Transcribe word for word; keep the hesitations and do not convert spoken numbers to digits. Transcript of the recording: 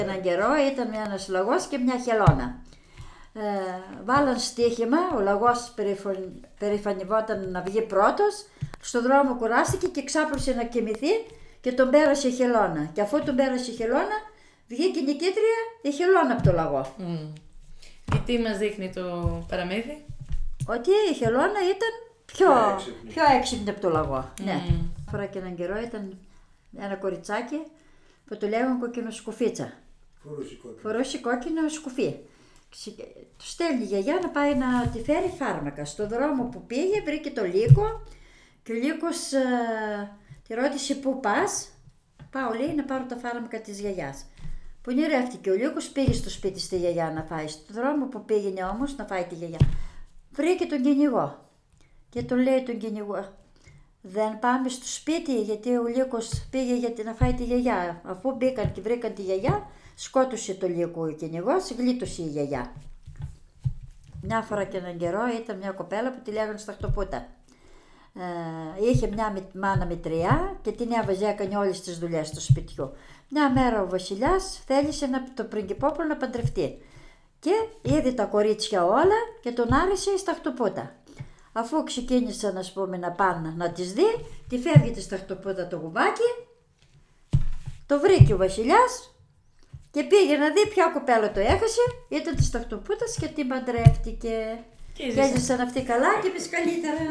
Έναν καιρό ήταν ένας λαγός και μια χελώνα. Ε, βάλαν στοίχημα, ο λαγός περηφανευόταν να βγει πρώτος, στον δρόμο κουράστηκε και ξάπλωσε να κοιμηθεί και τον πέρασε η χελώνα. Και αφού τον πέρασε η χελώνα, βγήκε η νικήτρια η χελώνα από το λαγό. Mm. Και τι μας δείχνει το παραμύθι? Ότι η χελώνα ήταν πιο, πιο έξυπνη από το λαγό. Mm. Ναι. Φορά και έναν καιρό ήταν ένα κοριτσάκι που το λέγανε κοκκινοσκουφίτσα. Φορούσε κόκκινο σκουφί. Του στέλνει η γιαγιά να πάει να τη φέρει φάρμακα. Στο δρόμο που πήγε βρήκε το Λύκο και ο Λύκος ε, τη ρώτησε πού πας. Πάω, λέει, να πάρω τα φάρμακα της γιαγιάς. Πονηρεύτηκε ο Λύκος, πήγε στο σπίτι στη γιαγιά να φάει. Στο δρόμο που πήγαινε όμως να φάει τη γιαγιά, βρήκε τον κυνηγό και του λέει τον κυνηγό, δεν πάμε στο σπίτι, γιατί ο Λύκος πήγε γιατί να φάει τη γιαγιά. Αφού μπήκαν και βρήκαν τη γιαγιά, σκότωσε το Λύκο ο κυνηγός, γλίτωσε η γιαγιά. Μια φορά και έναν καιρό ήταν μια κοπέλα που τη λέγανε Σταχτοπούτα. Ε, είχε μια μάνα μητριά και την έβαζε, έκανε όλες τις δουλειές του σπιτιού. Μια μέρα ο βασιλιάς θέλησε να, το πριγκιπόπουλο να παντρευτεί και είδε τα κορίτσια όλα και τον άρεσε η Σταχτοπούτα. Αφού ξεκίνησαν, ας πούμε, να πάνε να τις δει, τη φεύγει τη Σταχτοπούτα το γουβάκι, το βρήκε ο βασιλιάς και πήγε να δει ποια κοπέλα το έχασε, ήταν τη Σταχτοπούτας και την παντρεύτηκε. Και έζησαν αυτοί καλά και εμείς καλύτερα.